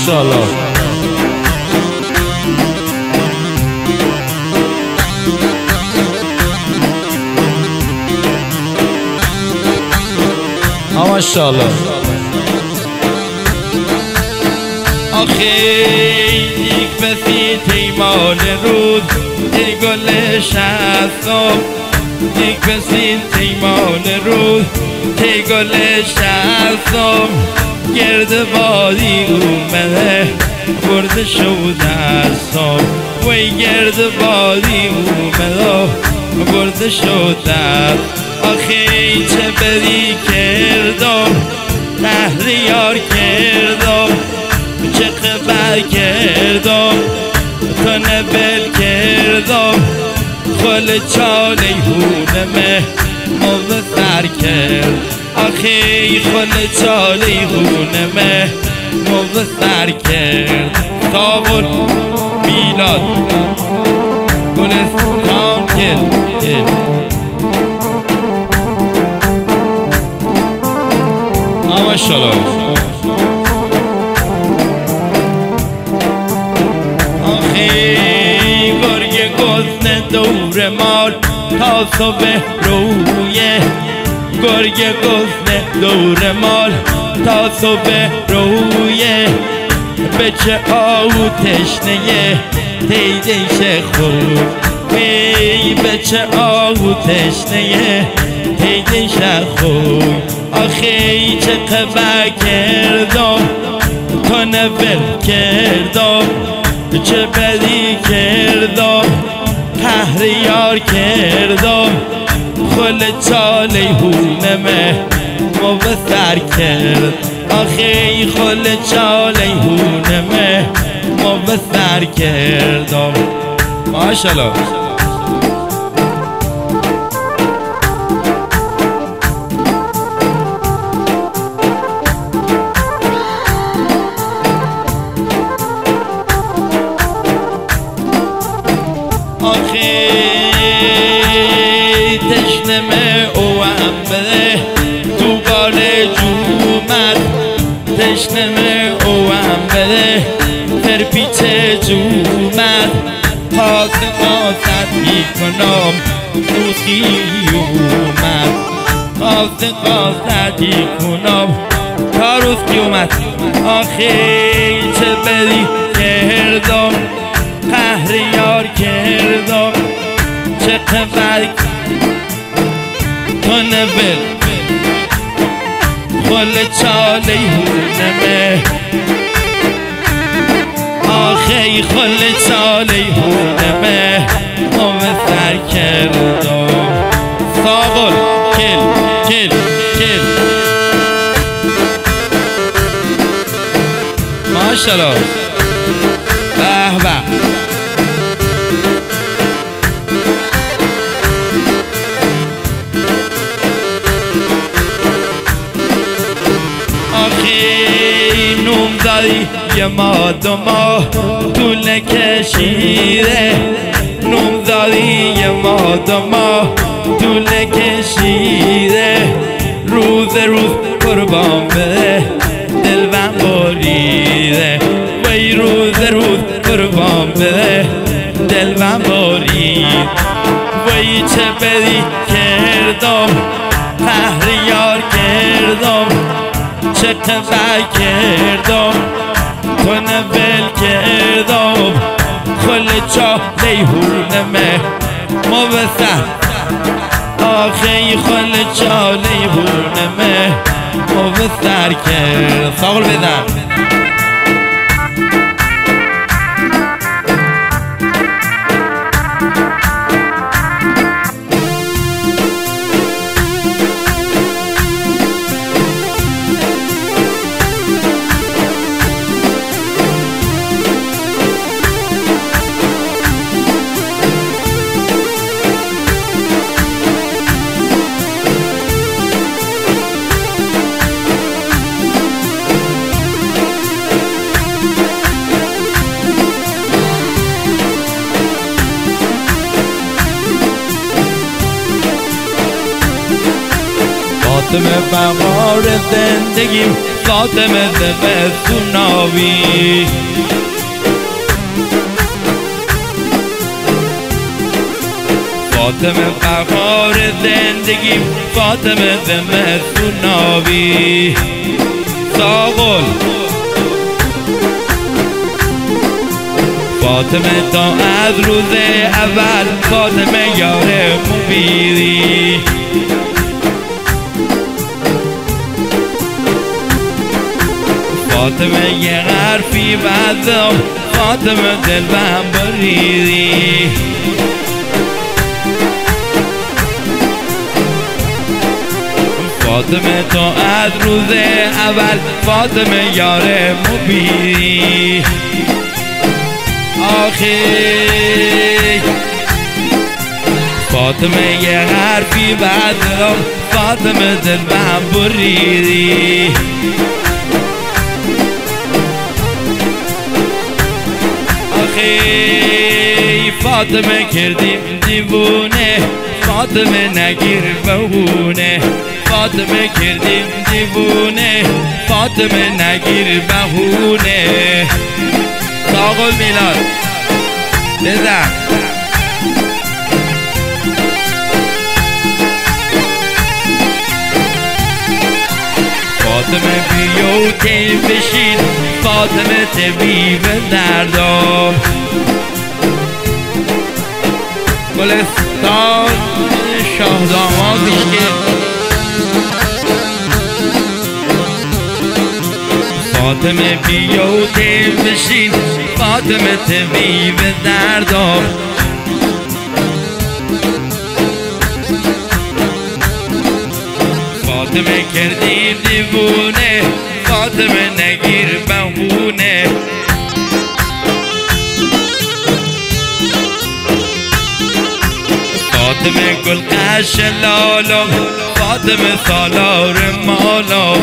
ماشاءالله. ماشاءالله. آخه یک بسی تیمان روز ای گل شستم، یک بسی تیمان روز ای گل شستم، گرد بادی اومده برده شد دستم، وی گرد بادی اومده برده شد دست. آخه چه بدی کردم تحریار کردم، چه خبر کردم تو نبل کردم، خل چاله هونمه مبتر کرد. آخه خل چاله هونمه مبتر کرد. تابون میلاد گلستان کرد. ماشاءالله. آخه گرگ گزنه دور مال تا صبح رویه، گرگ گزنه دور مال تا صبح رویه، به چه آهو تشنه تیدیش خود، وی به چه آهو تشنه تیدیش خود. آخه چه خبر کردم تو نبل کردم، چه بدی کردم تحریار کردم، خل چاله هونمه مبتر کرد. آخه خل چاله هونمه مبتر کردم. ماشاءالله. آخه تشنمه او هم بده تو بال جومت، تشنمه او هم بده در پیچ جومت، پاس قاصد میکنم روزی اومد، پاس قاصد میکنم تا روزی اومد. آخه چه بدی کردم قهریار کردم، چه خبر تو نبل خل چاله هونمه، آخه خل چاله هونمه مبتر کردم. ساقل کل کل کل. ماشاءالله. به به. نوم داری یه ماه دو ماه طول کشیده، نوم داری یه ماه دو ماه طول کشیده، روز قربان بده دلم بریده، وی روز قربان بده دلم برید. وی چه بدی کردم تحریار کردم، چه خبر کردم تو نبل کردم، خل چاله هونمه مبتر. آخه خل چاله هونمه مبتر کرد. ساقل بزن. فاطمه بهار زندگیم، فاطمه زمستوناوی. فاطمه بهار زندگیم، فاطمه زمستوناوی. ساقل فاطمه تا از روز اول، فاطمه یار مبیری. فاطمه یه حرفی بزم، فاطمه دلم بریدی. فاطمه تا از روز اول، فاطمه یار مبیری. آخی فاطمه یه حرفی بزم، فاطمه دلم بریدی. فاطمه کردیم دیوونه، فاطمه نگیر بهونه. فاطمه کردیم دیوونه، فاطمه نگیر بهونه. ساقل میلاد بزن. فاطمه بیو تیم بشین، فاطمه طبیب دردام. گلستان شاهدامادی که فاطمه بیو تیم بشین، فاطمه طبیب دردام. فاطمه کردیم دیوونه، فاطمه نگیر بهونه. فاطمه گل قش لالم، فاطمه سالار مالم.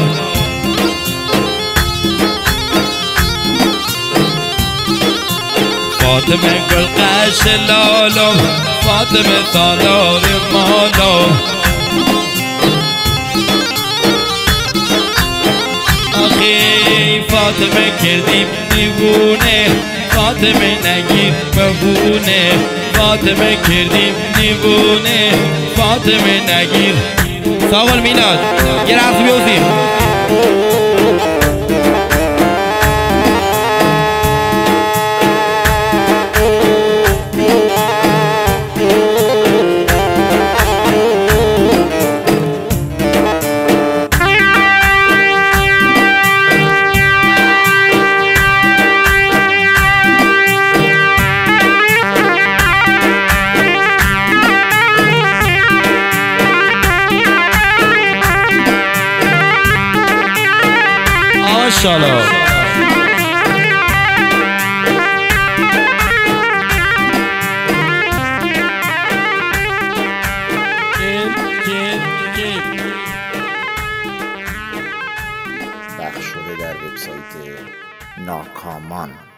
فاطمه گل قش لالم، فاطمه سالار مالم. آخی فاطمه کردیم دیوونه، فاطمه نگیر بهونه. فاطمه کردیم دیوونه، فاطمه نگیر. ساقل میلاد یه رقص بیوزیم. ماشاءالله. پخش شده در وبسایت ناکامان.